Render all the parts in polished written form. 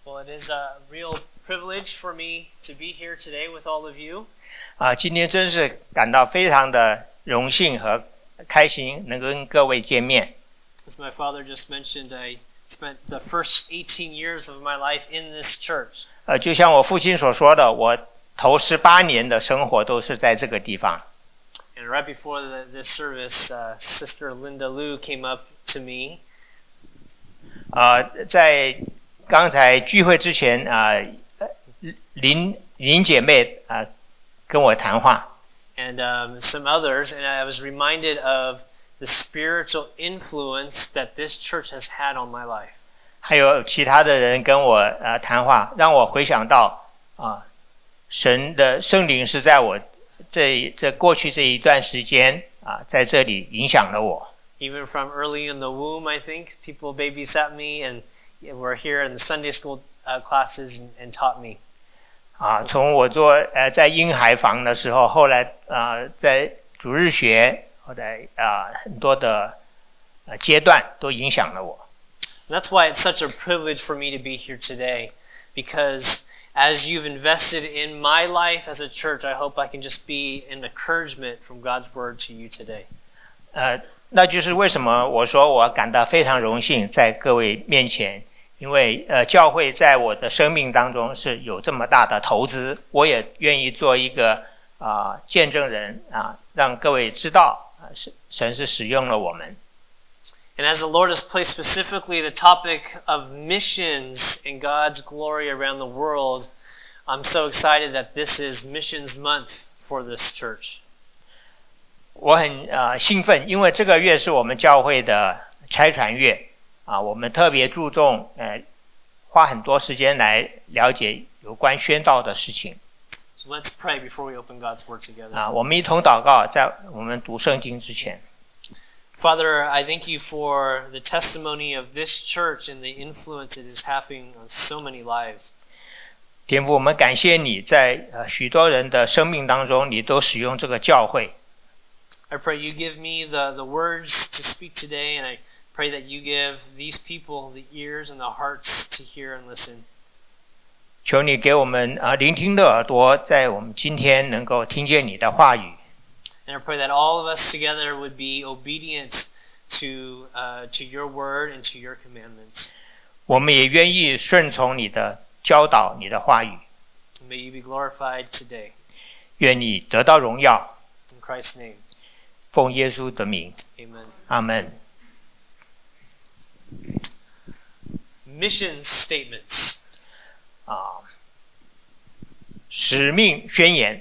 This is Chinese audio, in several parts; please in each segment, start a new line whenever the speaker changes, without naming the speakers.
Well, it is a real privilege for me to be here today with all of you.
今天真是感到非常的荣幸和开心，能跟各位见面。
As my father just mentioned, I spent the first 18 years of my life in this church.
就像我父亲所说的，我头18年的生活都是在这个地方。
And right before this service, Sister Linda Liu came up to me.
在刚才聚会之前林姐妹跟我谈话。
And some others, and I was reminded of the spiritual influence that this church has had on my life.
还有其他的人跟我谈话，让我回想到神的圣灵是在我这过去这一段时间在这里影响了我。
Even from early in the womb, I think people babysat me and were here in the Sunday school classes and taught me.
从我在婴孩房的时候，后来在主日学，后来很多的阶段都影响了我。
That's why it's such a privilege for me to be here today, because as you've invested in my life as a church, I hope I can just be an encouragement from God's word to you today.
那就是为什么我说我感到非常荣幸在各位面前，因为教会在我的生命当中是有这么大的投资，我也愿意做一个见证人让各位知道神是使用了我们。
And as the Lord has placed specifically the topic of missions and God's glory around the world, I'm so excited that this is Missions Month for this church.
我很兴奋，因为这个月是我们教会的差传月我们特别注重花很多时间来了解有关宣道的事情。
So let's pray before we open God's word together.
我们一同祷告，在我们读圣经之前。
Father, I thank you for the testimony of this church and the influence it is having on so many lives.
天父，我们感谢你在许多人的生命当中，你都使用这个教会。
I pray you give me the words to speak today, and I pray that you give these people the ears and the hearts to hear and listen.
求你给我们聆听的耳朵，在我们今天能够听见你的话语。
And I pray that all of us together would be obedient to your word and to your commandments.
我们也愿意顺从你的教导，你的话语。
May you be glorified today.
愿你得到荣耀。
In Christ's name.
奉耶稣的名。
Amen.
阿门。
Mission statements.
使命宣言。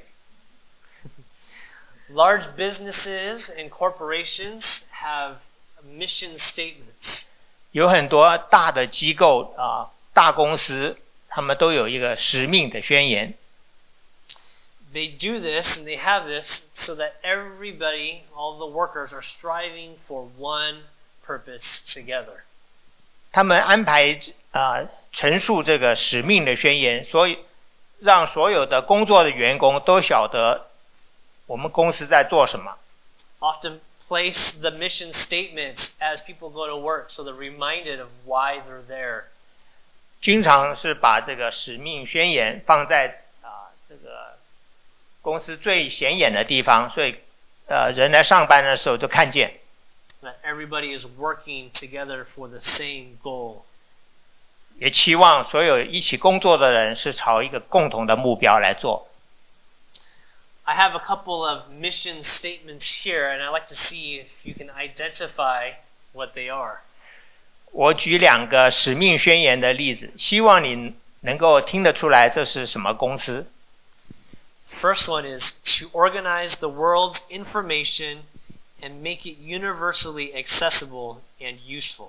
Large businesses and corporations have mission statements.
有很多大的机构大公司，他们都有一个使命的宣言。
They do this and they have this so that everybody, all the workers, are striving for one purpose together.
他们安排陈述这个使命的宣言，所以让所有的工作的员工都晓得我们公司在做什么。
Often place the mission statements as people go to work, so they're reminded of why they're there.
经常是把这个使命宣言放在这个公司最显眼的地方，所以人来上班的时候都看见。
That everybody is working together for the same goal.
也期望所有一起工作的人是朝一个共同的目标来做。
I have a couple of mission statements here, and I'd like to see if you can identify what they are.
我举2个使命宣言的例子，希望你能够听得出来这是什么公司。
First one is to organize the world's information and make it universally accessible and useful.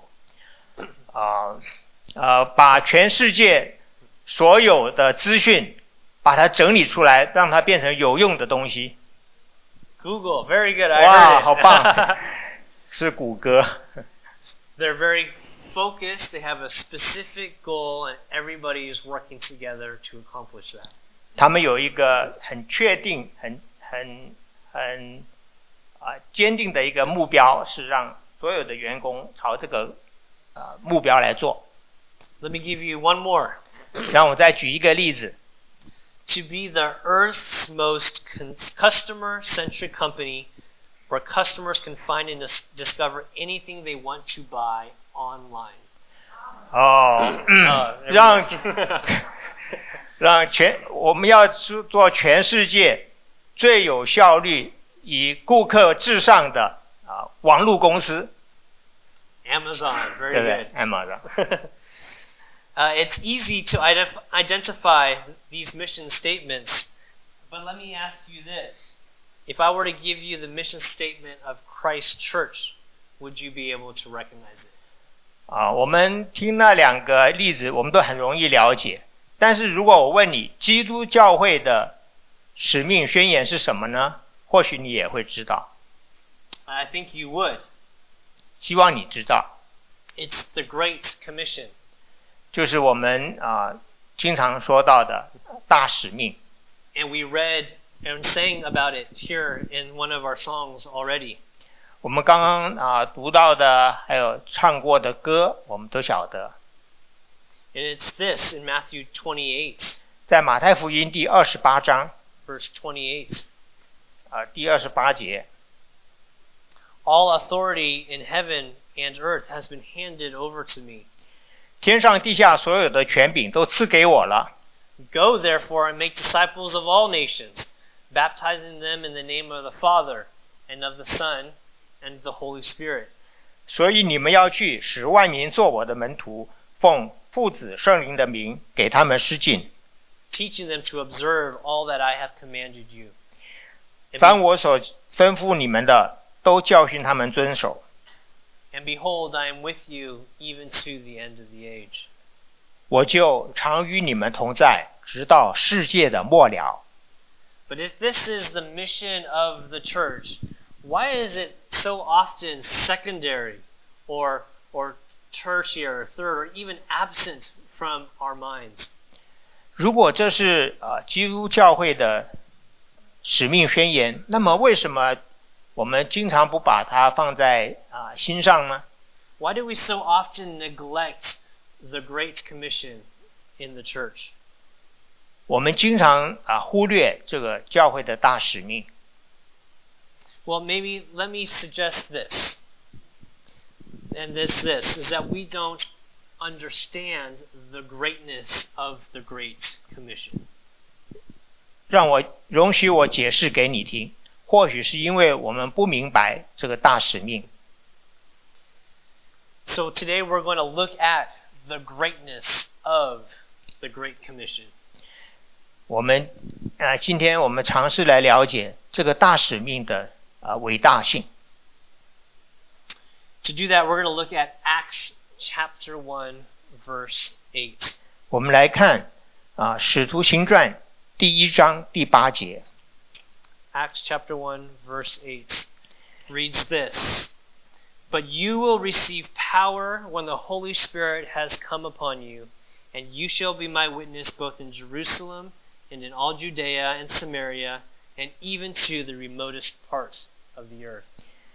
把全世界所有的资讯把它整理出来，让它变成有用的东西。
Google, very good. I heard it.
哇，好棒！是谷歌。
They're very focused. They have a specific goal, and everybody is working together to accomplish that.
他们有一个很确定、很坚定的一个目标，是让所有的员工朝这个目标来做。
Let me give you one more.
让我再举一个例子。
To be the earth's most customer-centric company where customers can find and discover anything they want to buy online.
我们要做全世界最有效率、以顾客至上的网络公司。
Amazon, very
对不
good.
对 ？Amazon。
It's easy to identify these mission statements, but let me ask you this. If I were to give you the mission statement of Christ Church, would you be able to recognize it?
我们听那两个例子，我们都很容易了解。但是如果我问你，基督教会的使命宣言是什么呢？或许你也会知道。
I think you would.
希望你知道。
It's the Great Commission.
就是我们经常说到的大使命。
And we read and sang about it here in one of our songs already.
我们刚刚读到的，还有唱过的歌，我们都晓得。
And it's this in Matthew 28.
在马太福音第28章
Verse 28.
第28节。
All authority in heaven and earth has been handed over to me.
天上地下所有的权柄都赐给我了。
Go therefore and make disciples of all nations, baptizing them in the name of the Father and of the Son and of the Holy Spirit.
所以你们要去，使万民做我的门徒，奉父子圣灵的名给他们施浸，
teaching them to observe all that I have commanded you.
凡我所吩咐你们的，都教训他们遵守。
And behold, I am with you even to the end of the age.
我就常与你们同在，直到世界的末了。
But if this is the mission of the church, why is it so often secondary or tertiary or third or even absent from our minds?
如果这是基督教会的使命宣言，那么为什么我们经常不把它放在心上呢？
Why do we so often neglect the Great Commission in the church?
我们经常忽略这个教会的大使命。
Well, maybe let me suggest this. And this is that we don't understand the greatness of the Great Commission.
容许我解释给你听，或许是因为我们不明白这个大使命。
So today we're going to look at the greatness of the Great Commission.
今天我们尝试来了解这个大使命的伟大性。
To do that, we're going to look at Acts chapter 1, verse 8.
我们来看使徒行传第1章第8节。
Acts chapter 1, verse 8 reads this. But you will receive power when the Holy Spirit has come upon you, and you shall be my witness both in Jerusalem and in all Judea and Samaria, and even to the remotest parts of the earth.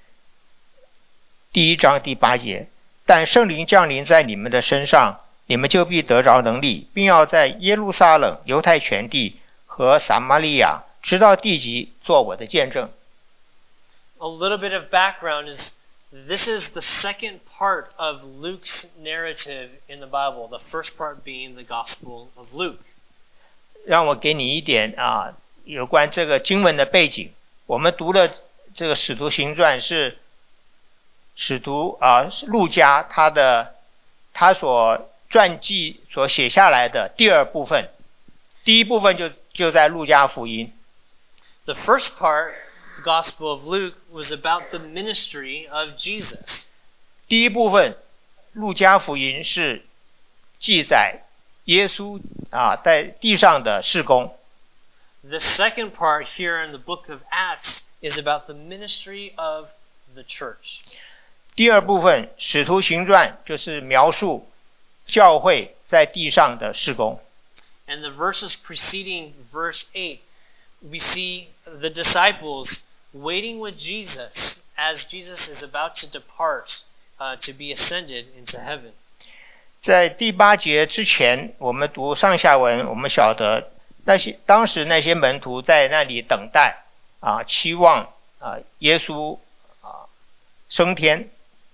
第1章第8节，但圣灵降临在你们的身上，你们就必得着能力，并要在耶路撒冷、犹太全地和撒玛利亚，直到地极，做我的见证。
A little bit of background is this is the second part of Luke's narrative in the Bible, the first part being the Gospel of Luke.
让我给你一点有关这个经文的背景。我们读了这个使徒行传是使徒路加他所传记所写下来的第二部分，第一部分就在路加福音。
The first part, the Gospel of Luke, was about the ministry of Jesus.
第一部分路加福音是记载耶稣在地上的事工。
The second part here in the book of Acts is about the ministry of the church.
第二部分使徒行传就是描述教会在地上的事工。
And the verses preceding verse 8, we see the disciples waiting with Jesus as Jesus is about to depart to be ascended into heaven.
在第8节之前，我们读上下文，我们晓得当时那些门徒在那里等待期望耶稣升天。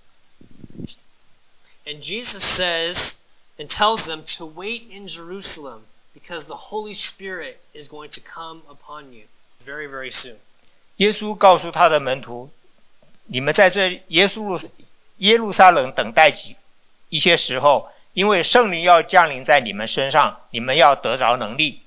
And Jesus says and tells them to wait in Jerusalem because the Holy Spirit is going to come upon you very, very soon.
耶稣告诉他的门徒，你们在这耶路撒冷等待一些时候，因为圣灵要降临在你们身上，你们要得着能力。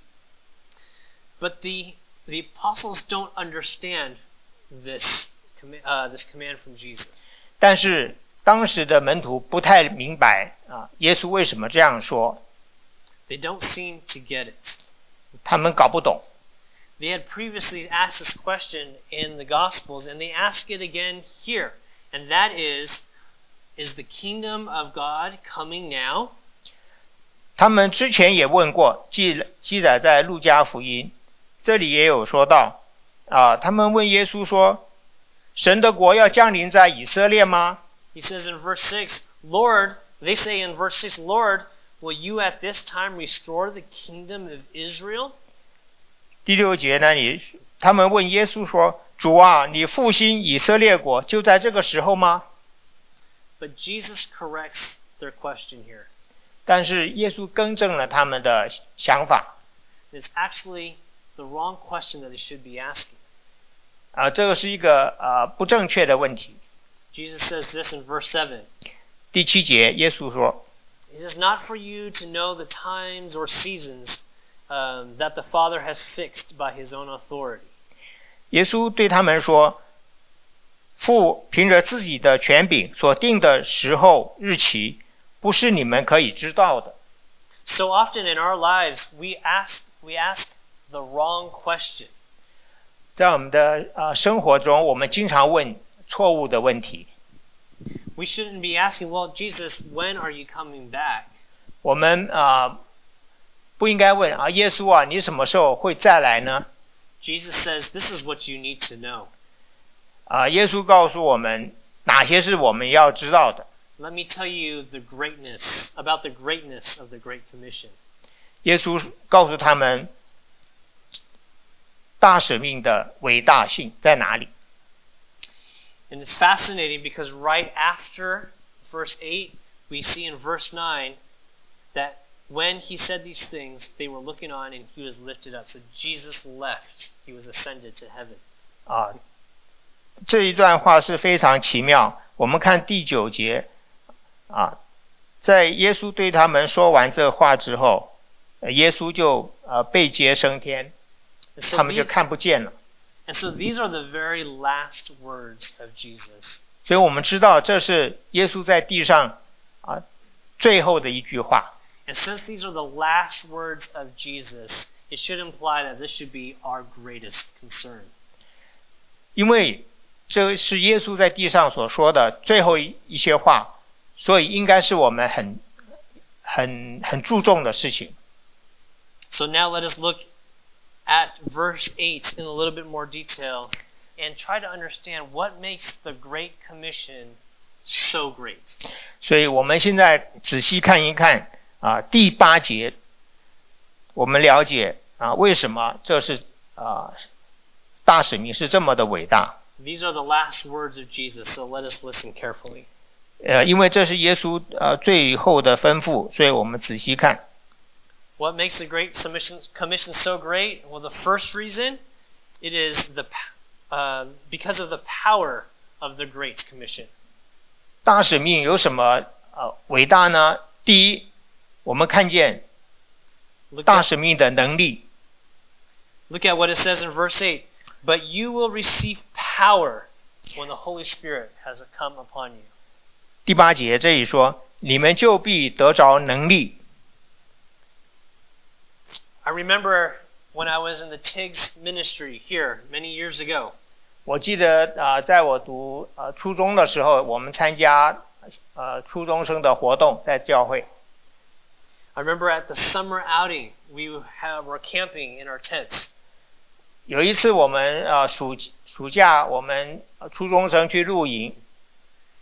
But the apostles don't understand this command from Jesus.
但是当时的门徒不太明白耶稣为什么这样说。
They don't seem to get it.
他们搞不懂。
They had previously asked this question in the Gospels, and they ask it again here. And that is the kingdom of God coming now?
他们之前也问过，记载在路加福音，这里也有说到他们问耶稣说，神的国要降临在以色列吗？
He says in verse 6, Lord, they say in verse 6, Lord, will you at this time restore the kingdom of Israel?
第6节那里，他们问耶稣说，主啊，你复兴以色列国就在这个时候吗？
But Jesus corrects their question here.
但是耶稣更正了他们的想法。
It's actually the wrong question that they should be asking.
这个是一个不正确的问题。
Jesus says this in verse 7.
第7节，耶稣说
It is not for you to know the times or seasons that the Father has fixed by his own authority.
耶稣对他们说，父凭着自己的权柄所定的时候日期，不是你们可以知道的。
So often in our lives, we ask the wrong question.
在我们的生活中，我们经常问错误的问题。
We shouldn't be asking, well, Jesus, when are you coming back?
我们不应该问耶稣你什么时候会再来呢？
Jesus says, this is what you need to know.
耶稣告诉我们哪些是我们要知道的。
Let me tell you about the greatness of the Great Commission.
耶稣告诉他们大使命的伟大性在哪里。
And it's fascinating because right after verse 8, we see in verse 9 that when he said these things, they were looking on and he was lifted up. So Jesus left. He was ascended to heaven.
这一段话是非常奇妙。我们看第9节在耶稣对他们说完这话之后，耶稣就被接升天，他们就看不见了。
And so these are the very last words of Jesus.
所以我们知道这是耶稣在地上最后的一句话。
And since these are the last words of Jesus, it should imply that this should be our greatest concern.
因为这是耶稣在地上所说的最后一些话，所以应该是我们很注重的事情。
So now let us look at verse 8 in a little bit more detail and try to understand what makes the Great Commission so great.
所以我们现在仔细看一看第8节，我们了解为什么这是大使命是这么的伟大。
These are the last words of Jesus, so let us listen carefully.
因为这是耶稣最后的吩咐，所以我们仔细看。
What makes the Great Commission so great? Well, the first reason, it is because of the power of the Great Commission.
大使命有什么伟大呢？第一，我们看见大使命的能力。
Look at what it says in verse 8. But you will receive power when the Holy Spirit has come upon you.
第8节这里说，你们就必得着能力。
I remember when I was in the TIGS ministry here many years ago.
我记得在我读初中的时候，我们参加初中生的活动，在教会。
I remember at the summer outing, we were camping in our tents.
有一次我们暑假我们初中生去露营。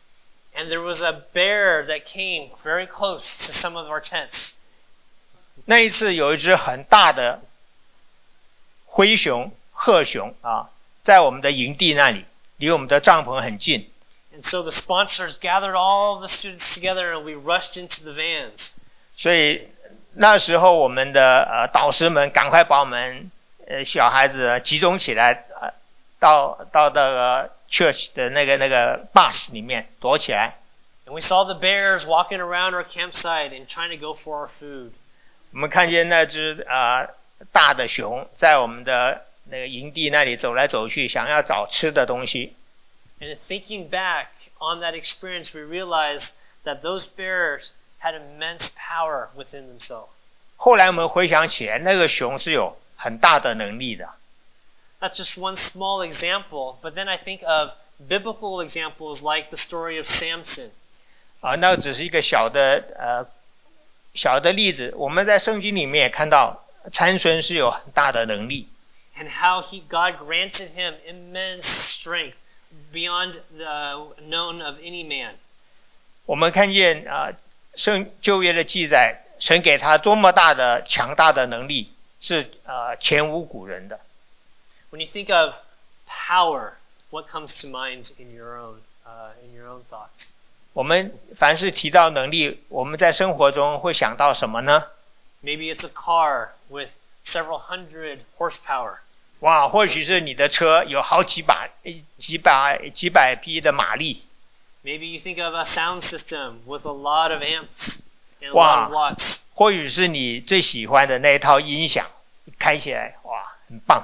And there was a bear that came very close to some of our tents.
那一次有一只很大的灰熊、褐熊在我们的营地那里，离我们的帐篷很近。
And so the sponsors gathered all of the students together and we rushed into the vans.
所以那时候我们的导师们赶快把我们小孩子集中起来，到那个 church 的那个 bus 里面躲起来。
And we saw the bears walking around our campsite and trying to go for our food.
我们看见那只大的熊在我们的那个营地那里走来走去，想要找吃的东西。
And thinking back on that experience, we realized that those bears had immense power within themselves.
后来我们回想起来，那个熊是有很大的能力的。
That's just one small example, but then I think of biblical examples like the story of Samson.
那只是一个小的例子。我们在圣经里面也看到参孙是有很大的能力。
And how God granted him immense strength beyond the known of any man.
我们看见旧约的记载，神给他多么大的强大的能力，是前无古人的。
When you think of power, what comes to mind in your own thoughts?
我们凡是提到能力，我们在生活中会想到什么呢？
Maybe it's a car with several hundred horsepower.
哇，或许是你的车有好几百匹的马力。
Maybe you think of a sound system with a lot of amps and a lot of watts.
或许是你最喜欢的那一套音响，开起来哇，很棒。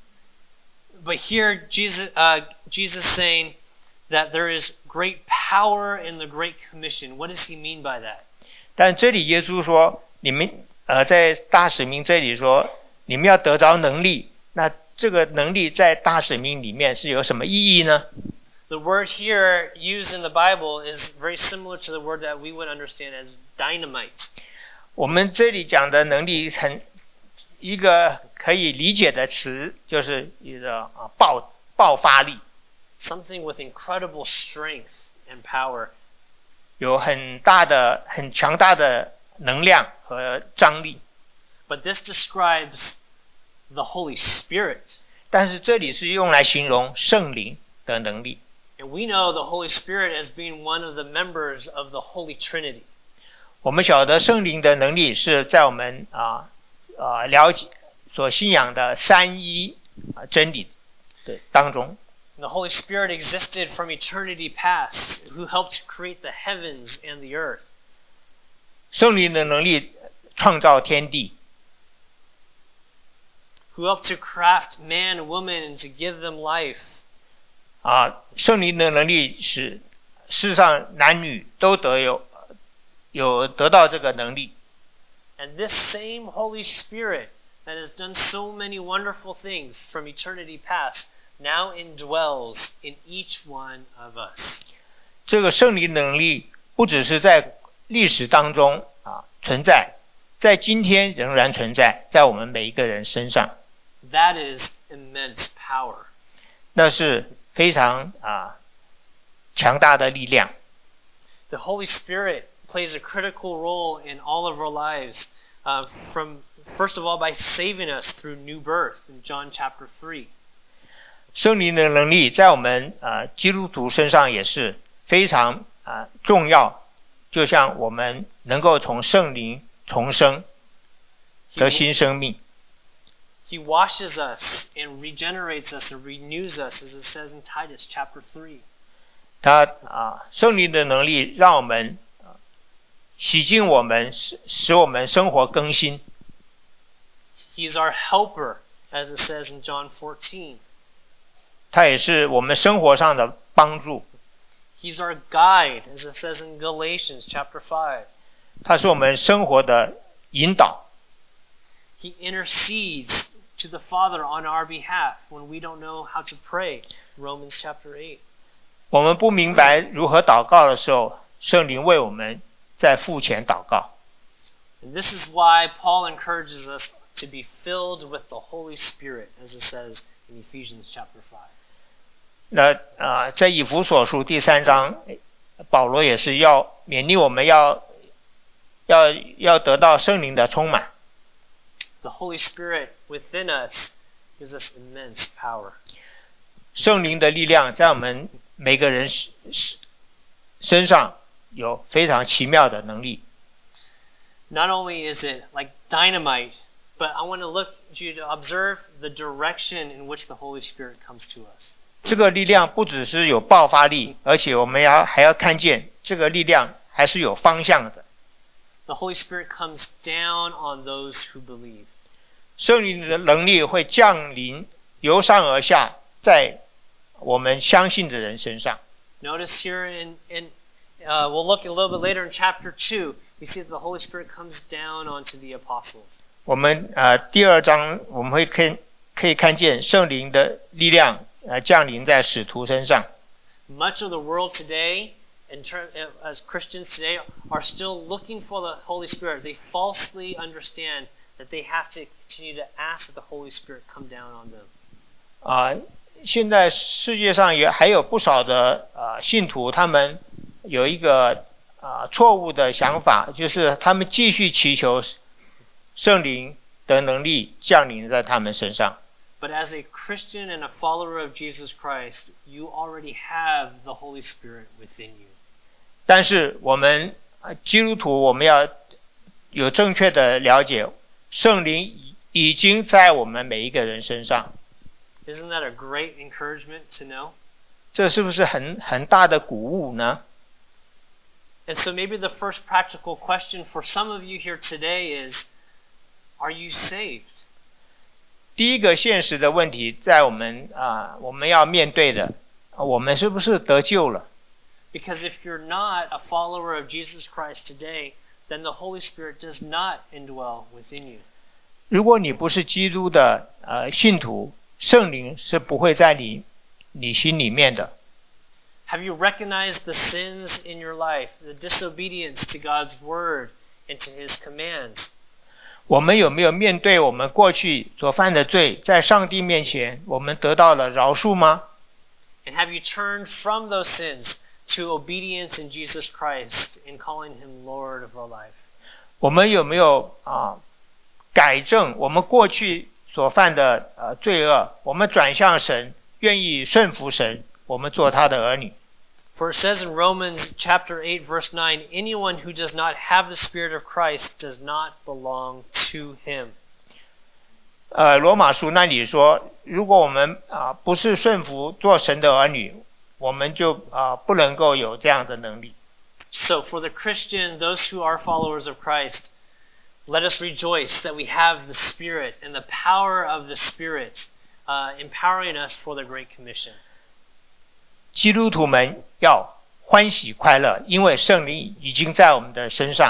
But here Jesus saying that there is great power in the Great Commission. What does he mean by that?
但这里耶稣说，你们在大使命这里说，你们要得着能力。那这个能力在大使命里面是有什么意义呢？
The word here used in the Bible is very similar to the word that we would understand as dynamite.
我们这里讲的能力一个可以理解的词，就是一个爆发力。
Something with incredible strength and power.
有很强大的能量和张力。
But this describes the Holy Spirit.
但是这里是用来形容圣灵的能力。
And we know the Holy Spirit as being one of the members of the Holy Trinity.
我们晓得圣灵的能力是在我们了解所信仰的三一真理的当中。
The Holy Spirit existed from eternity past, who helped create the heavens and the earth.
圣灵的能力创造天地。
Who helped to craft man and woman and to give them life.
圣灵的能力使世上男女都得到这个能力。
And this same Holy Spirit that has done so many wonderful things from eternity past now indwells in each one of us.
这个圣灵能力不只是在历史当中存在，在今天仍然存在，在我们每一个人身上。
That is immense power.
那是非常强大的力量。
The Holy Spirit plays a critical role in all of our lives, from first of all by saving us through new birth in John chapter 3.
圣灵的能力在我们基督徒身上也是非常重要，就像我们能够从圣灵重生，得新生命。
He washes us and regenerates us and renews us, as it says in Titus chapter 3.
他圣灵的能力让我们洗净我们，使我们生活更新。
He is our helper, as it says in John 14.
他也是我们生活上的帮助。
He's our guide, as it says in Galatians chapter 5.
他是我们生活的引导。
He intercedes to the Father on our behalf when we don't know how to pray, Romans chapter 8.
我们不明白如何祷告的时候，圣灵为我们在父前祷告。
And this is why Paul encourages us to be filled with the Holy Spirit, as it says in Ephesians chapter 5.
那在以弗所书第3章保罗也是要勉励我们要得到圣灵的充满。
The Holy Spirit within us gives us immense power.
圣灵的力量在我们每个人身上有非常奇妙的能力。
Not only is it like dynamite, but I want you to observe the direction in which the Holy Spirit comes to us.
这个力量不只是有爆发力，而且我们还要看见这个力量还是有方向的。
The Holy Spirit comes down on those who believe.
圣灵的能力会降临，由上而下，在我们相信的人身上。
Notice here we'll look a little bit later in chapter 2, we see that the Holy Spirit comes down onto the apostles.
我们第2章我们会可以看见圣灵的力量降临在使徒身上。
Much of the world today, as Christians today, are still looking for the Holy Spirit. They falsely understand that they have to continue to ask that the Holy Spirit come down on them.
现在世界上也还有不少的信徒，他们有一个错误的想法，就是他们继续祈求圣灵的能力降临在他们身上。
But as a Christian and a follower of Jesus Christ, you already have the Holy Spirit within you.
但是我们基督徒，我们要有正确的了解，圣灵已经在我们每一个人身上。
Isn't that a great encouragement to know?
这是不是很大的鼓舞呢？
And so maybe the first practical question for some of you here today is, are you saved?
第一个现实的问题在我们要面对的，我们是不是得救了？
Because if you're not a follower of Jesus Christ today, then the Holy Spirit does not indwell within you.
如果你不是基督的信徒，圣灵是不会在你心里面的。
Have you recognized the sins in your life, the disobedience to God's word and to His commands?
我们有没有面对我们过去所犯的罪，在上帝面前我们得到了饶恕吗？
And have you turned from those sins to obedience in Jesus Christ in calling Him Lord of our life?
我们有没有改正我们过去所犯的罪恶？我们转向神，愿意顺服神，我们做他的儿女。
For it says in Romans chapter 8 verse 9, anyone who does not have the Spirit of Christ does not belong to Him.
罗马书那里说，如果我们不是顺服做神的儿女，我们就不能够有这样的能力。
So for the Christian, those who are followers of Christ, let us rejoice that we have the Spirit and the power of the Spirit empowering us for the Great Commission.
基督徒们要欢喜快乐，因为圣灵已经在我们的身上。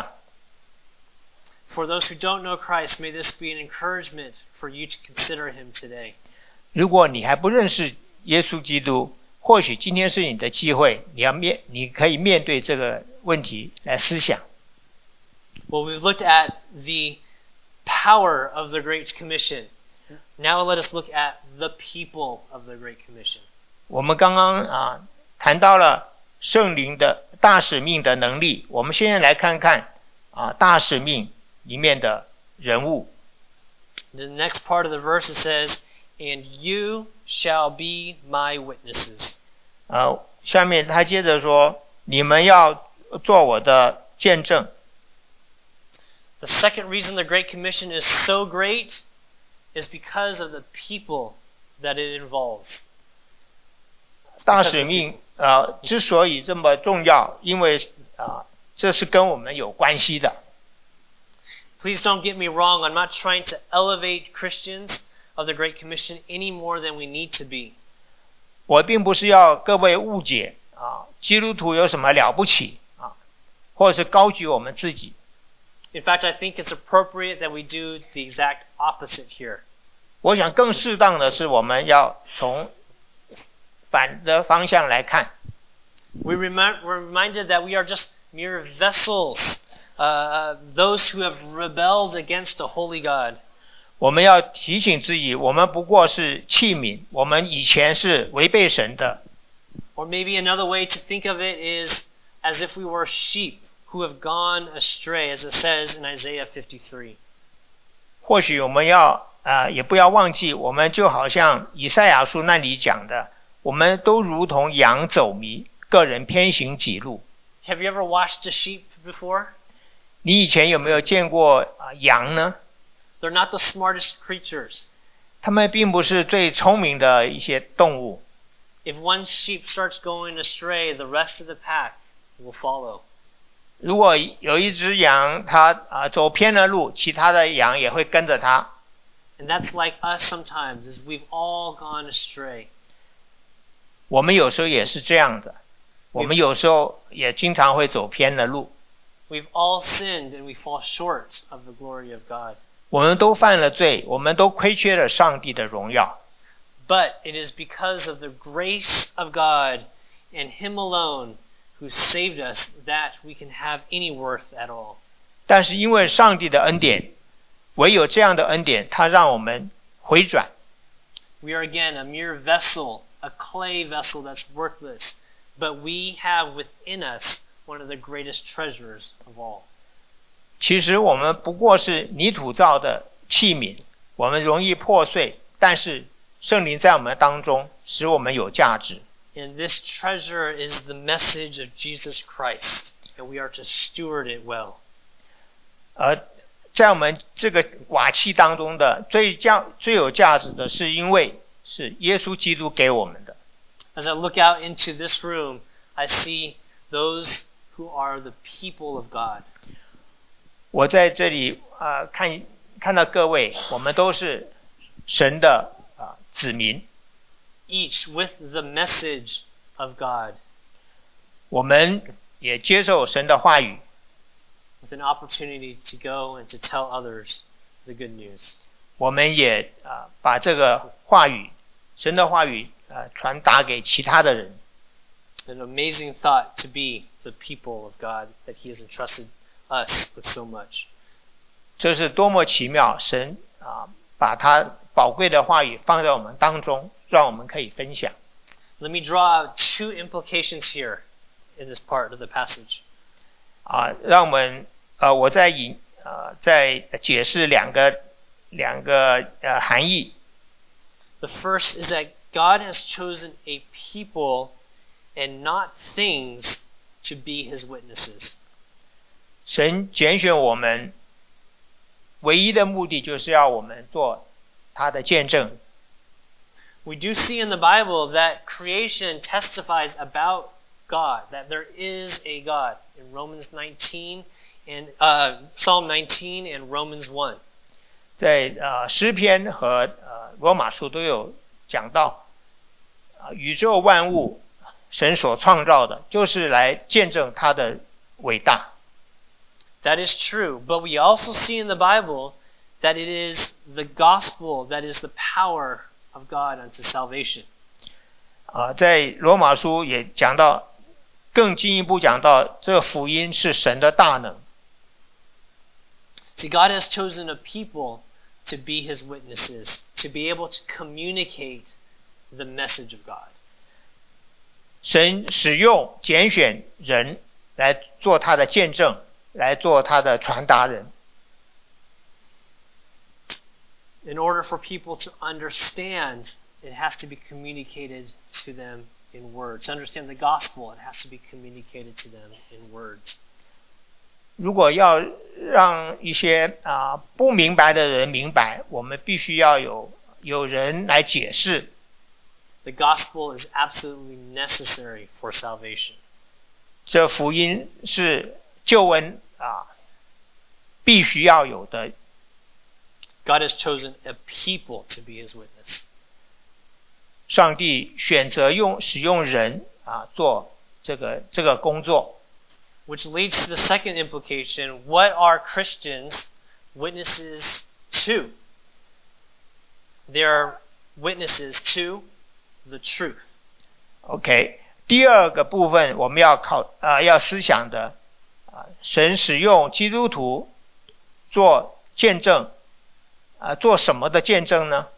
For those who don't know Christ, may this be an encouragement for you to consider Him today.
如果你还不认识耶稣基督，或许今天是你的机会，你可以面对这个问题来思想。
Well, we've looked at the power of the Great Commission. Now let us look at the people of the Great Commission.
我们刚刚谈到了圣灵的大使命的能力，我们现在来看看大使命里面的人物。
The next part of the verse it says, "And you shall be my witnesses."
下面他接着说，你们要做我的见证。
The second reason the Great Commission is so great is because of the people that it involves.
大使命之所以这么重要，因为这是跟我们有关系的。
Please don't get me wrong. I'm not trying to elevate Christians of the Great Commission any more than we need to be.
我并不是要各位误解基督徒有什么了不起或者是高举我们自己。
In fact, I think it's appropriate that we do the exact opposite here.
我想更适当的是，我们要从反的方向来看。
We're reminded that we are just mere vessels, those who have rebelled against a holy God.
我们要提醒自己，我们不过是器皿，我们以前是违背神的。
Or maybe another way to think of it is as if we were sheep who have gone astray, as it says in Isaiah 53.
或许我们也不要忘记，我们就好像以赛亚书那里讲的，我们都如同羊走迷，个人偏行己路。
Have you ever watched a sheep before?
你以前有没有见过羊呢？
They're not the smartest creatures.
它们并不是最聪明的一些动物。
If one sheep starts going astray, the rest of the pack will follow.
如果有一只羊它走偏了路，其他的羊也会跟着它。
And that's like us sometimes, is we've all gone astray.
我们有时候也是这样的，我们有时候也经常会走偏了路。
We've all sinned and we fall short of the glory of God.
我们都犯了罪，我们都亏缺了上帝的荣耀。
But it is because of the grace of God and Him alone who saved us that we can have any worth at all.
但是因为上帝的恩典，唯有这样的恩典，它让我们回转。
We are again a mere vessel, a clay vessel that's worthless, but we have within us one of the greatest treasures of all.
其实我们不过是泥土造的器皿，我们容易破碎，但是圣灵在我们当中，使我们有价值。
And this treasure is the message of Jesus Christ, and we are to steward it well.
而在我们这个瓦器当中的最有价值的，是因为是耶稣基督给我们的。
As I look out into this room, I see those who are the people of God.
我在这里看到各位，我们都是神的子民。
Each with the message of God.
我们也接受神的话语。
With an opportunity to go and to tell others the good news.
我们也把这个话语，神的话语传达给其他的人。
An amazing thought to be the people of God that He has entrusted us with so much.
这是多么奇妙！神把他宝贵的话语放在我们当中，让我们可以分享。
Let me draw out two implications here in this part of the passage.
让我们我再解释两个含义。
The first is that God has chosen a people and not things to be His witnesses.
神拣选我们，唯一的目的就是要我们做他的见证。
We do see in the Bible that creation testifies about God, that there is a God in Romans 19 and Psalm 19 and Romans 1.
在诗篇和罗马书都有讲到，宇宙万物神所创造的，就是来见证他的伟大。
That is true, but we also see in the Bible that it is the gospel that is the power of God unto salvation.
在罗马书也讲到，更进一步讲到，这个福音是神的大能。
See, God has chosen a people to be His witnesses, to be able to communicate the message of God.
神使用拣选人来做他的见证，来做他的传达人。
In order for people to understand, it has to be communicated to them in words. To understand the gospel, it has to be communicated to them in words.
如果要让一些不明白的人明白，我们必须要有人来解释。
The gospel is absolutely necessary for salvation.
这福音是救恩必须要有的。
God has chosen a people to be His witness.
上帝选择使用人做这个工作。
Which leads to the second implication. What are Christians witnesses to? They are witnesses to the truth.
OK， 第二个部分我们要思想的，神使用基督徒做见证，做什么的见证呢？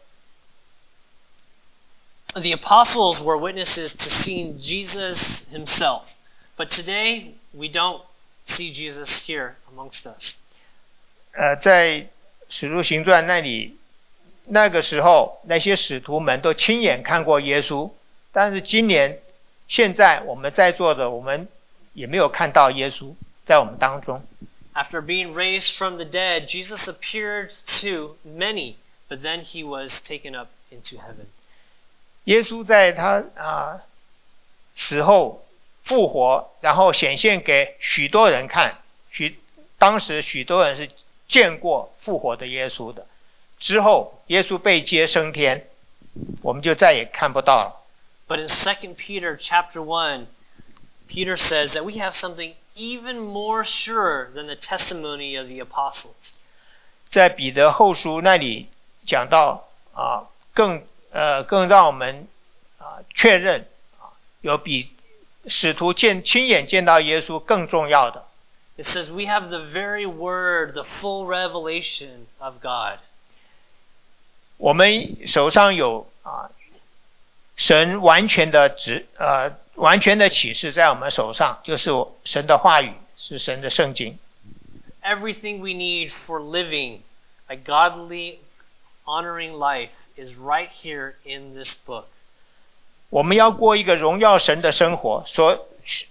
The apostles were witnesses to seeing Jesus Himself. But today, we don't see Jesus here amongst us.
在使徒行传那里，那个时候那些使徒们都亲眼看过耶稣，但是现在我们在座的，我们也没有看到耶稣在我们当中。
After being raised from the dead, Jesus appeared to many, but then he was taken up into heaven.
耶稣在他死后复活，然后显现给许多人看，当时许多人是见过复活的耶稣的。之后耶稣被接升天，我们就再也看不到了。
But in 2 Peter chapter 1, Peter says that we have something even more sure than the testimony of the apostles.
在彼得后书那里讲到更让我们确认有比使徒亲眼见到耶稣更重要的。
It says we have the very word, the full revelation of God.
我们手上有神完全的启示在我们手上，就是神的话语，是神的圣经。
Everything we need for living a godly, honoring life is right here in this book.
我们要过一个荣耀神的生活，所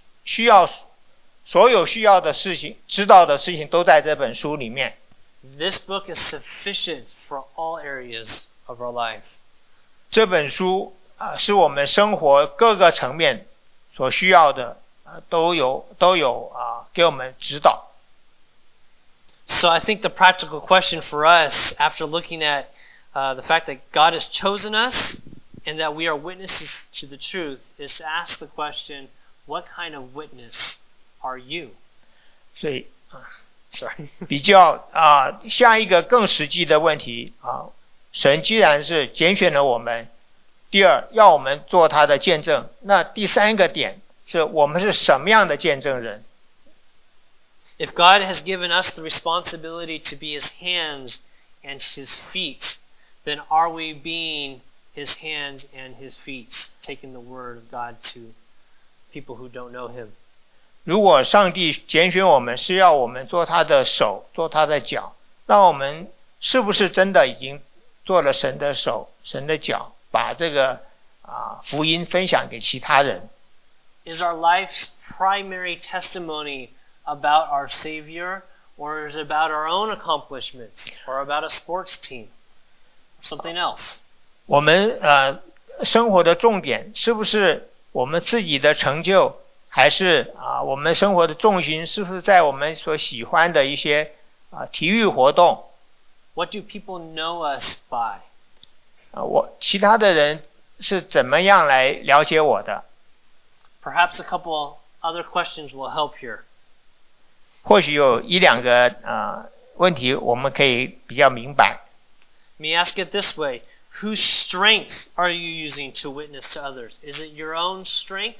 有需要的事情，知道的事情都在这本书里面。
This book is sufficient for all areas of our life.
这本书是我们生活各个层面所需要的都有给我们指导。
So I think the practical question for us, after looking at the fact that God has chosen us and that we are witnesses to the truth, is to ask the question, what kind of witness are you?
所以
Sorry.
比较下一个更实际的问题神既然是拣选了我们，第二要我们做他的见证，那第三个点是我们是什么样的见证人？
If God has given us the responsibility to be His hands and His feet, then are we being His hands and His feet, taking the word of God to people who don't know Him?
如果上帝拣选我们是要我们做他的手，做他的脚，那我们是不是真的已经做了神的手、神的脚，把这个福音分享给其他人？
Is our life's primary testimony about our Savior, or is it about our own accomplishments, or about a sports team, or something else?
我们生活的重点是不是我们自己的成就，还是我们生活的重心是不是在我们所喜欢的一些体育活动？
What do people know us by?
其他的人是怎么样来了解我的？
Perhaps a couple other questions will help here.
或许有一两个问题我们可以比较明白。
Let me ask it this way. Whose strength are you using to witness to others? Is it your own strength?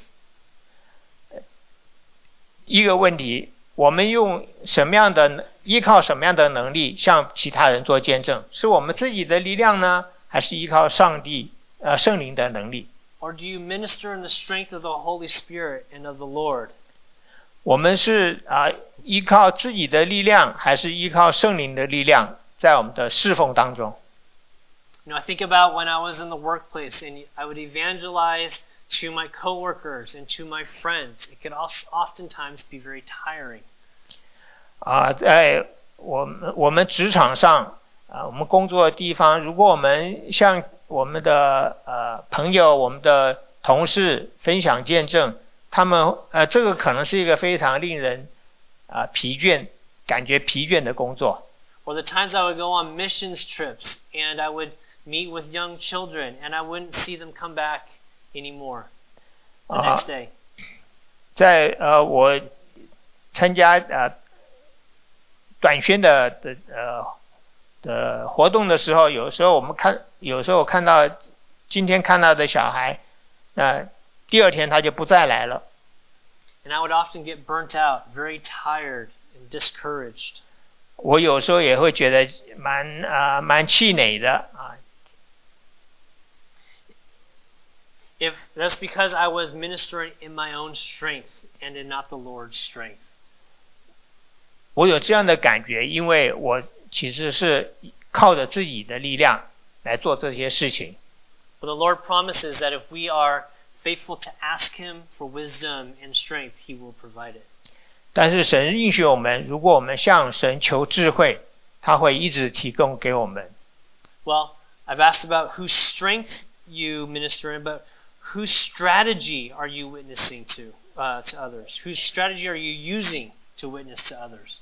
一个问题，我们依靠什么样的能力向其他人做见证？是我们自己的力量呢，还是依靠上帝圣灵的能力？
Or do you minister in the strength of the Holy Spirit and of the Lord?
我们是依靠自己的力量，还是依靠圣灵的力量，在我们的侍奉当中？
I think about when I was in the workplace and I would evangelize to my coworkers and to my friends. It could oftentimes be very tiring.
在我们职场上我们工作的地方，如果我们向我们的朋友、我们的同事分享见证，他们这个可能是一个非常令人感觉疲倦的工作。
Or the times I would go on missions trips and I would meet with young children and I wouldn't see them come back anymore the next day.
在我参加短宣的活动的时候，有时候我看到今天看到的小孩，第二天他就不再来了。
And I would often get burnt out, very tired and discouraged.
我有时候也会觉得蛮气馁的
If that's because I was ministering in my own strength and in not the Lord's strength.
我有这样的感觉，因为我其实是靠着自己的力量来做这些事情。
But the Lord promises that if we are faithful to ask Him for wisdom and strength, He will provide it.
但是神允许我们，如果我们向神求智慧，他会一直提供给我们。
Well, I've asked about whose strength you minister in, but whose strategy are you witnessing to others? Whose strategy are you using to witness to others?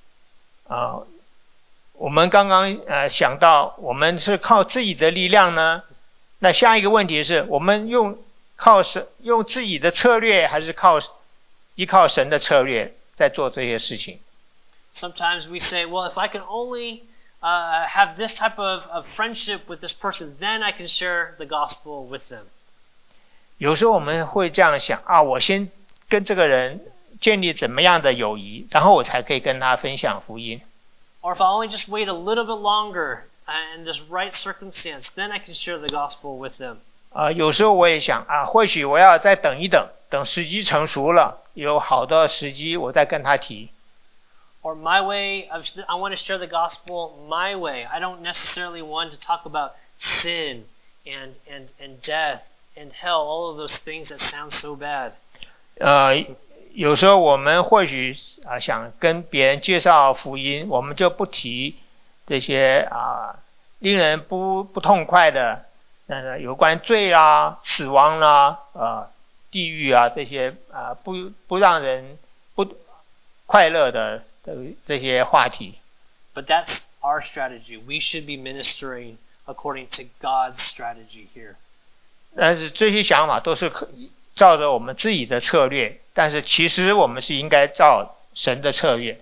我们刚刚想到，我们是靠自己的力量呢？那下一个问题是，我们用自己的策略，还是依靠神的策略在做这些事情？
Sometimes we say, well, if I can only have this type of friendship with this person, then I can share the gospel with them.
有时候我们会这样想啊，我先跟这个人建立怎么样的友谊，然后我才可以跟他分享福音。
Or if I only just wait a little bit longer in this right circumstance, then I can share the gospel with them.
有时候我也想啊，或许我要再等一等，等时机成熟了，有好的时机，我再跟他提。
Or my way I want to share the gospel my way. I don't necessarily want to talk about sin and death and hell, all of those things that sound so bad.
有时候我们或许想跟别人介绍福音，我们就不提这些令人不痛快的有关罪啦、死亡啦、地狱啊这些不让人不快乐的这些话题。
But that's our strategy. We should be ministering according to God's strategy here.
但是这些想法都是照着我们自己的策略，但是其实我们是应该照神的策略。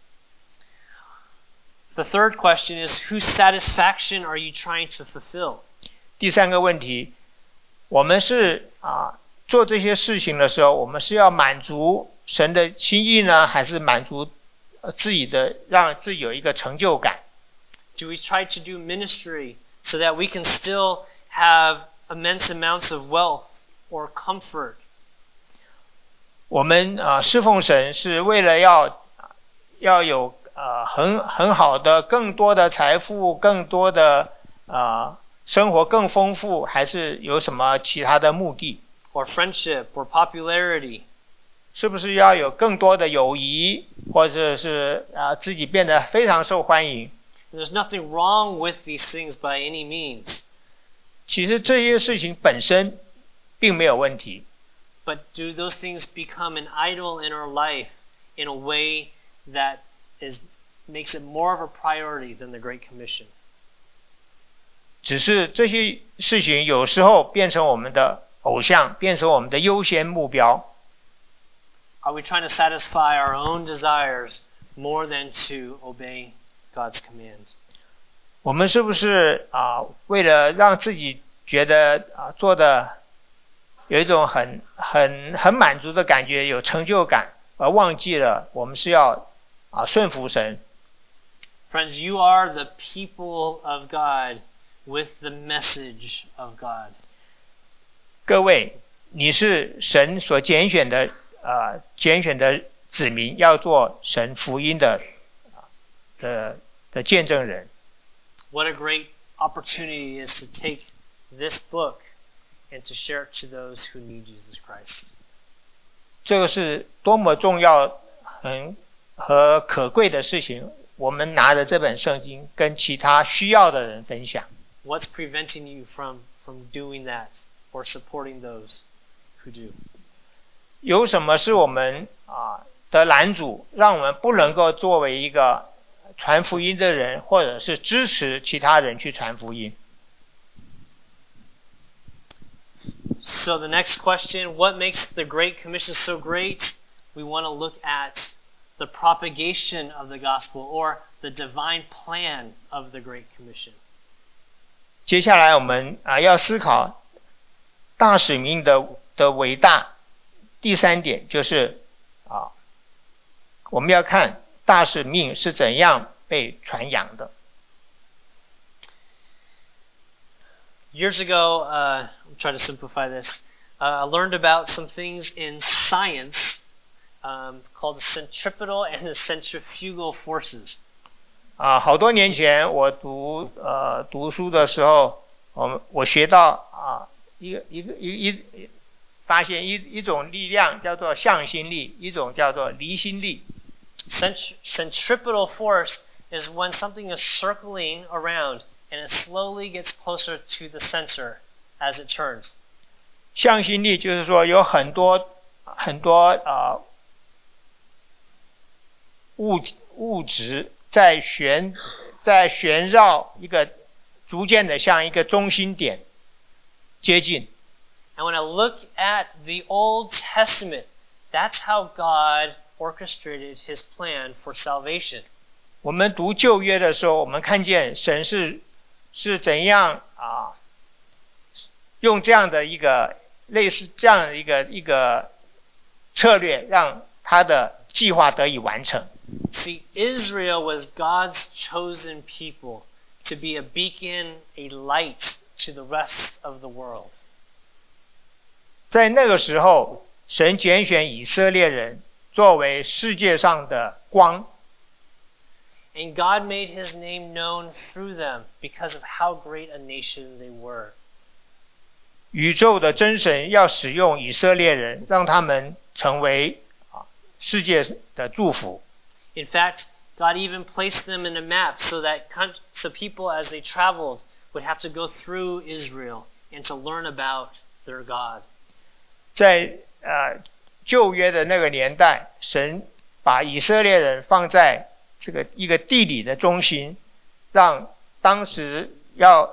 The third question is, whose satisfaction are you trying to fulfill?
第三个问题，我们是做这些事情的时候，我们是要满足神的心意呢，还是满足自己的，让自己有一个成就感？
Do we try to do ministry so that we can still have immense amounts of wealth or comfort?
我们侍奉神是为了要有很好的更多的财富，更多的生活更丰富，还是有什么其他的目的？
Or friendship or popularity?
是不是要有更多的友谊，或者是自己变得非常受欢迎？
There's nothing wrong with these things by any means.
其实这些事情本身并没有问题。
But do those things become an idol in our life in a way that makes it more of a priority than the Great Commission?
只是这些事情有时候变成我们的偶像，变成我们的优先目标。
Are we trying to satisfy our own desires more than to obey God's commands?
我们是不是为了让自己觉得做的有一种很满足的感觉，有成就感，而忘记了我们是要顺服神？
Friends, you are the people of God with the message of God.
各位，你是神所拣选的子民，要做神福音的见证人。
What a great opportunity it is to take this book and to share it to those who need Jesus Christ.
这个是多么重要和可贵的事情，我们拿着这本圣经跟其他需要的人分享。
What's preventing you from doing that or supporting those who do?
有什么是我们的拦阻，让我们不能够作为一个传福音的人，或者是支持其他人去传福音？
So the next question, what makes the Great Commission so great? We want to look at the propagation of the gospel or the divine plan of the Great Commission.
接下来我们要思考大使命的伟大。第三点就是我们要看大使命是怎样被传扬的。
Years ago, I'm trying to simplify this. I learned about some things in science called the centripetal and the centrifugal forces.
好多年前我读书的时候，我学到发现一种力量叫做向心力，一种叫做离心力。
Centripetal force is when something is circling around and it slowly gets closer to the center as it turns.
向心力就是说有很多物质在旋绕一个逐渐的向一个中心点接近。
And when I look at the Old Testament, that's how God orchestrated his plan for salvation.
我们读旧约的时候，我们看见神是怎样用这样的一个类似这样的一个策略，让他的计划得以完成。
See, Israel was God's chosen people to be a beacon, a light to the rest of the world.
在那个时候，神拣选以色列人作为世界上的光。
And God made his name known through them because of how great a nation they were.
宇宙的真神要使用以色列人，让他们成为世界的祝福。
In fact, God even placed them in a map so people as they traveled would have to go through Israel and to learn about their God.
在旧约的那个年代，神把以色列人放在这个一个地理的中心，让当时要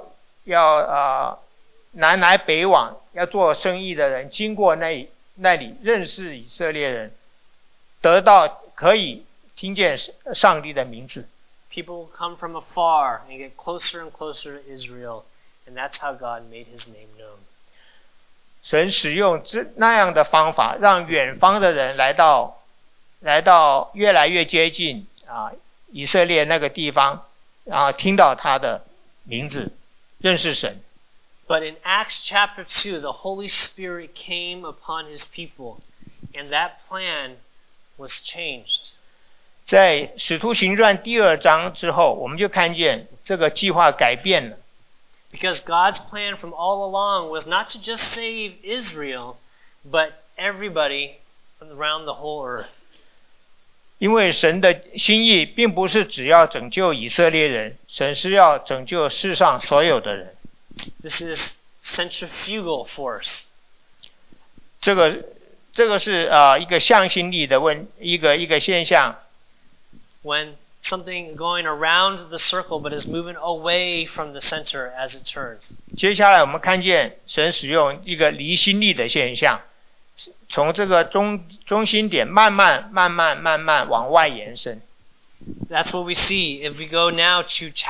南来北往要做生意的人经过那里认识以色列人，得到可以听见上帝的名字。
People come from afar and get closer and closer to Israel, and that's how God made his name known.
神使用那样的方法，让远方的人来到越来越接近以色列那个地方，然后听到他的名字，认识神。
But in Acts chapter 2, the Holy Spirit came upon his people, and that plan was changed.
在使徒行传第2章之后，我们就看见这个计划改变了。
Because God's plan from all along was not to just save Israel, but everybody around the whole earth.
因为神的心意并不是只要拯救以色列人，神是要拯救世上所有的人。
This is centrifugal force.
这个是一个向心力的一个现象。
When something going around the circle but is moving away from the center as it turns.
接下来我们看见神使用一个离心力的现象，从这个中心点慢慢往外延伸。
That's what we see. If we go now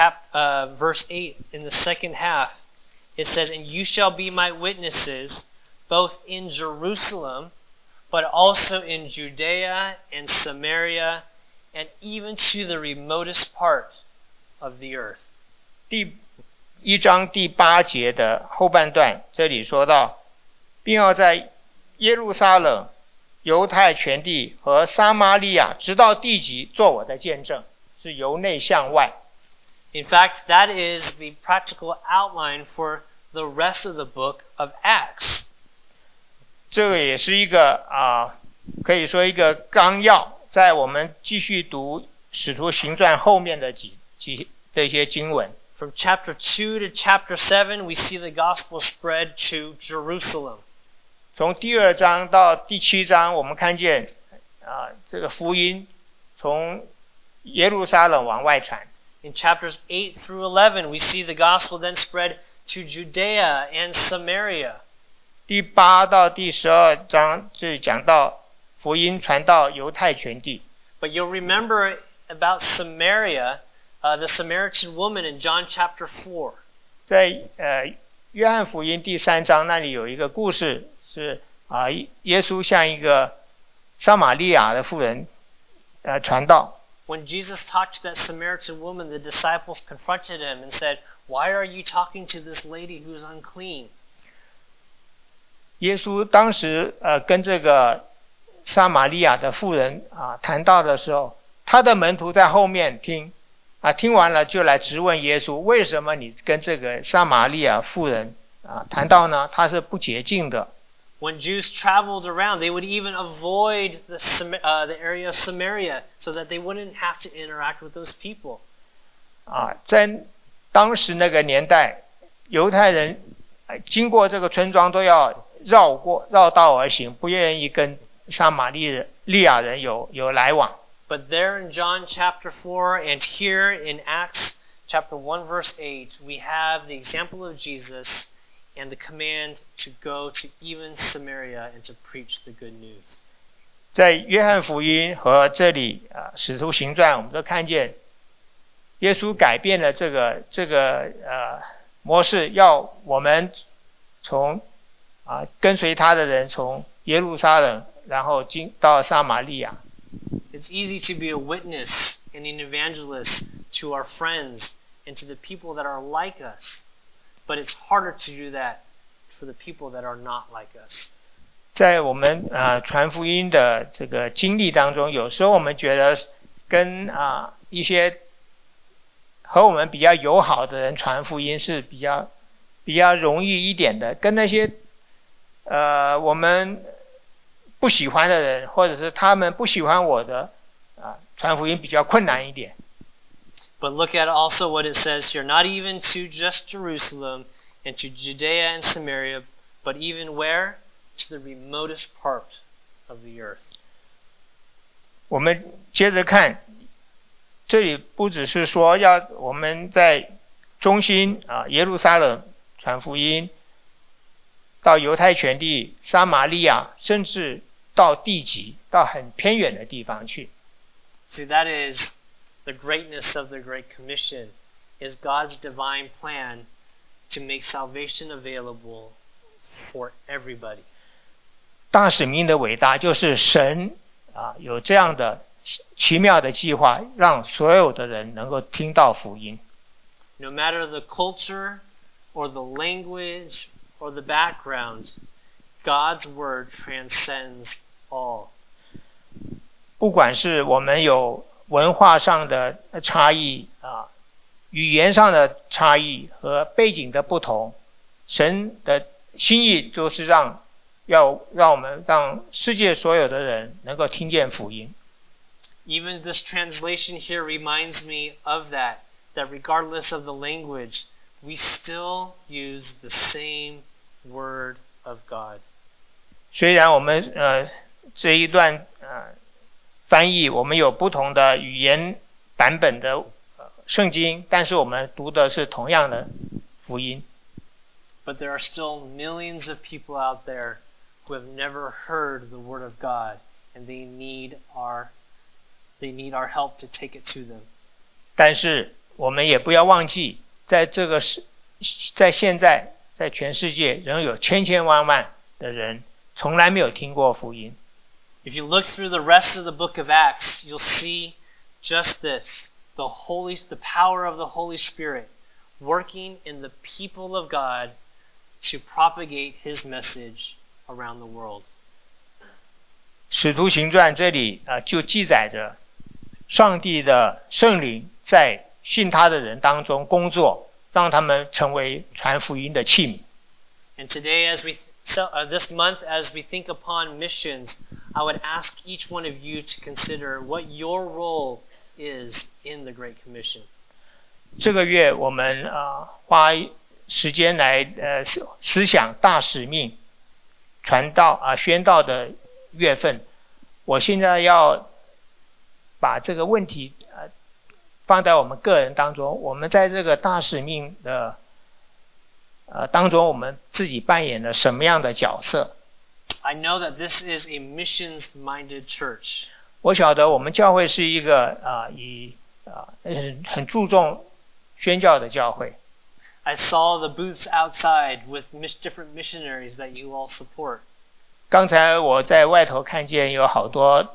to verse 8 in the second half, it says, "And you shall be my witnesses, both in Jerusalem, but also in Judea and Samaria, and even to the remotest part of the earth."
第1章第8节的后半段，这里说到，并要在耶路撒冷、犹太全地和撒玛利亚，直到地极，做我的见证，是由内向外。
In fact, that is the practical outline for the rest of the book of Acts.
这个也是一个可以说一个纲要，在我们继续读使徒行传后面的一些经文。
From chapter 2 to chapter 7, we see the gospel spread to Jerusalem.
从第2章到第7章，我们看见这个福音从耶路撒冷往外传。
In chapters 8 through 11, we see the gospel then spread to Judea and Samaria.
第8到第12章这里讲到福音传到犹太全地。
But you'll remember about Samaria, the Samaritan woman in John chapter 4.
在约翰福音第3章那里有一个故事，是耶稣向一个撒玛利亚的妇人传道。
When Jesus talked to that Samaritan woman, the disciples confronted him and said, "Why are you talking to this lady who is unclean?"
耶稣当时跟这个撒玛利亚的妇人谈到的时候，他的门徒在后面听听完了就来质问耶稣，为什么你跟这个撒玛利亚妇人谈到呢？他是不洁净的。
When Jews traveled around, they would even avoid the area of Samaria so that they wouldn't have to interact with those people.
在当时那个年代，犹太人经过这个村庄都要绕道而行，不愿意跟撒玛利亚人有来往。
But there in John chapter 4 and here in Acts chapter 1 verse 8, we have the example of Jesus and the command to go to even Samaria and to preach the good news.
在约翰福音和这里使徒行传，我们都看见耶稣改变了这个模式，要我们从跟随他的人从耶路撒冷，然后到撒玛利亚。
It's easy to be a witness and an evangelist to our friends and to the people that are like us, but it's harder to do that for the people that are not like us.
在我们传福音的这个经历当中，有时候我们觉得跟一些和我们比较友好的人传福音是比较容易一点的，跟那些我们不喜欢的人，或者是他们不喜欢我的传福音比较困难一点。
But look at also what it says here, not even to just Jerusalem and to Judea and Samaria, but even where? To the remotest part of the earth.
我们接着看，这里不只是说要我们在中心耶路撒冷传福音，到犹太全地、撒玛利亚，甚至到地极，到很偏远的地方去。
See, that is the greatness of the Great Commission, is God's divine plan to make salvation available for everybody.
大使命的伟大就是神有这样的奇妙的计划，让所有的人能够听到福音。
No matter the culture or the language or the background, God's word transcends all.
不管是我们有文化上的差异语言上的差异和背景的不同，神的心意都是让世界所有的人能够听见福音。
Even this translation here reminds me of that regardless of the language, we still use the same word of God.
虽然我们这一段翻译我们有不同的语言版本的圣经，但是我们读的是同样的福音。
But there are still millions of people out there who have never heard the word of God, and they need our help to take it to them.
但是我们也不要忘记，在现在在全世界仍有千万的人从来没有听过福音。
If you look through the rest of the book of Acts, you'll see just this, the power of the Holy Spirit working in the people of God to propagate his message around the world.
使徒行传这里就记载着上帝的圣灵在信他的人当中工作，让他们成为传福音的器皿。
And today, this month, as we think upon missions, I would ask each one of you to consider what your role is in the Great Commission.
这个月我们花时间来思想大使命传道宣道的月份。我现在要把这个问题放在我们个人当中，我们在这个大使命的当中，我们自己扮演了什么样的角色？
I know that this is a missions-minded church.
我晓得我们教会是一个很注重宣教的教会。
I saw the booths outside with different missionaries that you all support.
刚才我在外头看见有好多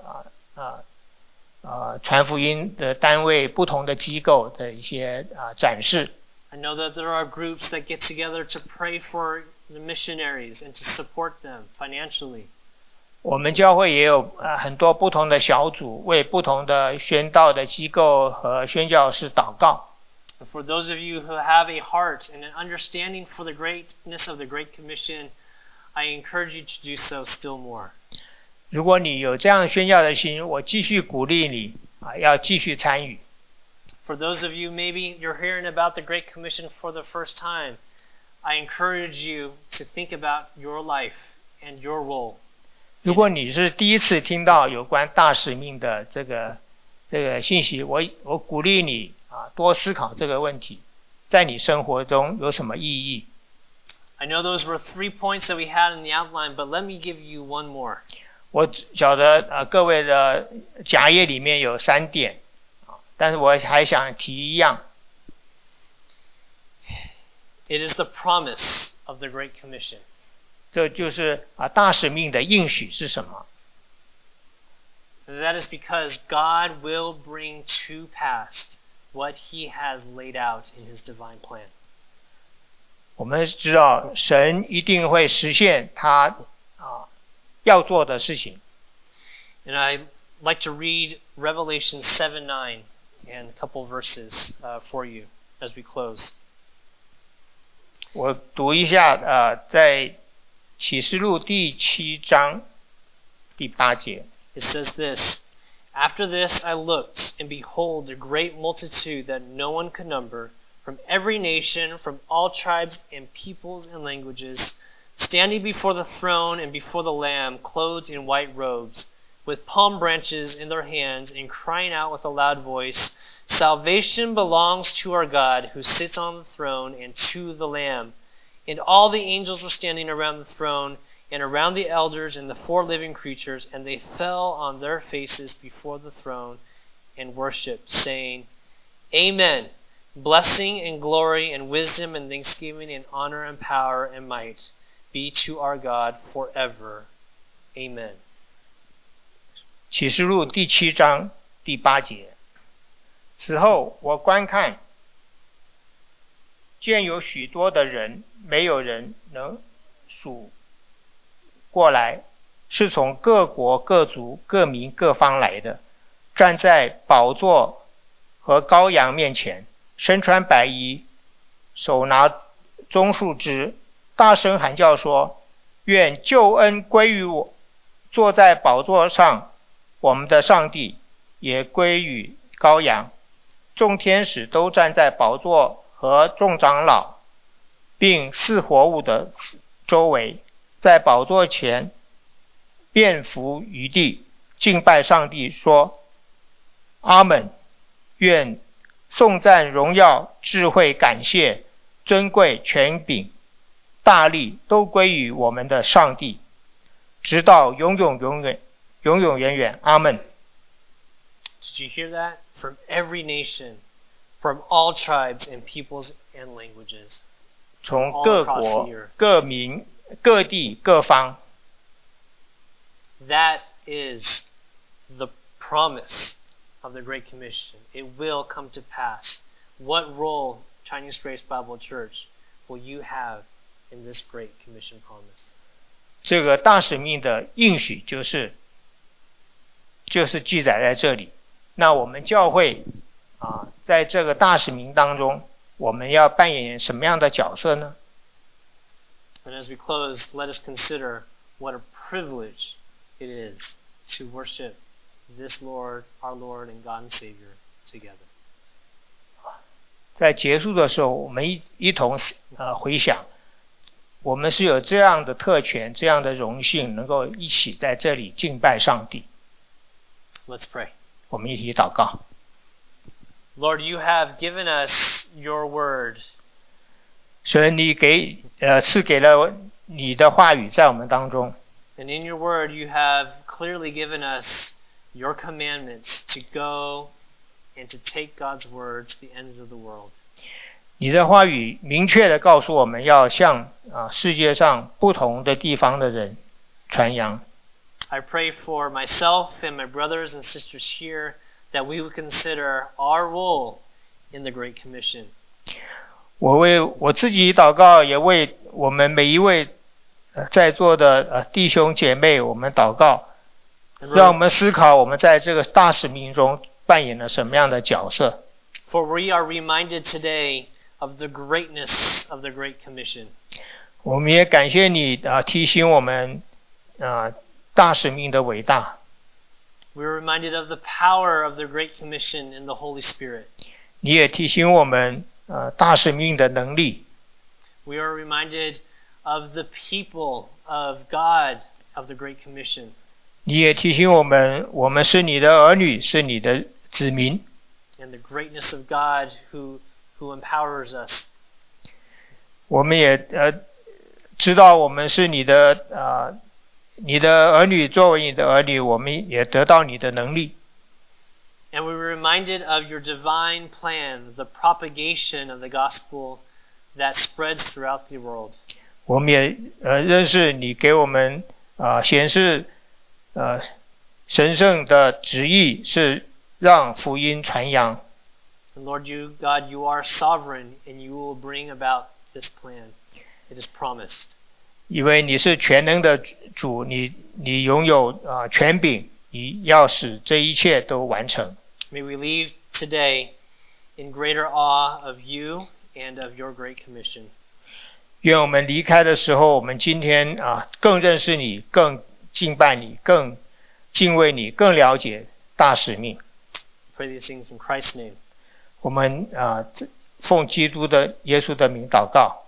传福音的单位、不同的机构的一些展示。
I know that there are groups that get together to pray for the missionaries and to support them financially.
我们教会也有很多不同的小组，为不同的宣道的机构和宣教士祷告。
For those of you who have a heart and an understanding for the greatness of the Great Commission, I encourage you to do so still more.
如果你有这样宣教的心，我继续鼓励你要继续参与。
For those of you, maybe you're hearing about the Great Commission for the first time, I encourage you to think about your life and your role.
如果你是第一次听到有关大使命的这个信息，我鼓励你多思考这个问题，在你生活中有什么意义。
I know those were 3 points that we had in the outline, but let me give you one more.
我晓得各位的夹页里面有3点，但是我还想提一样。
It is the promise of the Great Commission.
这就是大使命的应许是什么？
That is because God will bring to pass what He has laid out in His divine plan.
我们知道神一定会实现他要做的事情。
And I'd like to read Revelation 7:9 and a couple verses for you as we close.
我读一下在启示录第7章第8节。
It says this, After this I looked, and behold, a great multitude that no one could number, from every nation, from all tribes and peoples and languages, standing before the throne and before the Lamb, clothed in white robes, with palm branches in their hands, and crying out with a loud voice, Salvation belongs to our God, who sits on the throne, and to the Lamb. And all the angels were standing around the throne, and around the elders and the 4 living creatures, and they fell on their faces before the throne and worshipped, saying, Amen. Blessing and glory and wisdom and thanksgiving and honor and power and might be to our God forever. Amen.
启示录第7章第8节。此后我观看，见有许多的人，没有人能数过来，是从各国各族各民各方来的，站在宝座和羔羊面前，身穿白衣，手拿棕树枝，大声喊叫说，愿救恩归于我，坐在宝座上我们的上帝，也归于羔羊。众天使都站在宝座和众长老并4活物的周围，在宝座前遍伏于地，敬拜上帝，说，阿们，愿颂赞荣耀智慧感谢尊贵权柄大力都归于我们的上帝，直到永永远远，阿们。
Did you hear that? From every nation, from all tribes and peoples and languages.
从各国各民各地各方。
That is the promise of the Great Commission. It will come to pass. What role, Chinese Grace Bible Church, will you have in this Great Commission promise?
这个大使命的应许就是记载在这里。那我们教会在这个大使命当中，我们要扮演什么样的角色呢？
And as we close, let us consider what a privilege it is to worship this Lord, our Lord and God and Savior together.
在结束的时候，我们一同回想，我们是有这样的特权，这样的荣幸，能够一起在这里敬拜上帝。
Let's pray.
我们一起祷告。
Lord, you have given us your word.
神，你赐给了你的话语在我们当中。
And in your word, you have clearly given us your commandments to go and to take God's word to the ends of the world.
你的话语明确地告诉我们要向世界上不同的地方的人传扬。
I pray for myself and my brothers and sisters here that we would consider our role in the Great Commission.
我为我自己祷告，也为我们每一位在座的弟兄姐妹，我们祷告，让我们思考我们在这个大使命中扮演了什么样的角色。
For we are reminded today of the greatness of the Great Commission.
我们也感谢你提醒我们大使命的伟大。
We are reminded of the power of the Great Commission in the Holy Spirit.
你也提醒我们大使命的能力。
We are reminded of the people of God of the Great Commission.
你也提醒我们，我们是你的儿女，是你的子民。
And the greatness of God who empowers us.
我们也知道我们是你的儿女，作为你的儿女，我们也得到你的能力。
And we were reminded of your divine plan, the propagation of the gospel that spreads throughout the world.
我们也认识你给我们显示神圣的旨意是让福音传扬。
And Lord, God, you are sovereign, and you will bring about this plan. It is promised.
因为你是全能的主，你拥有权柄，你要使这一切都完成。
May we leave today in greater awe of you and of your great commission.
愿我们离开的时候，我们今天更认识你，更敬拜你，更敬畏你，更了解大使命。
Pray these things in Christ's name.
我们奉基督的耶稣的名祷告。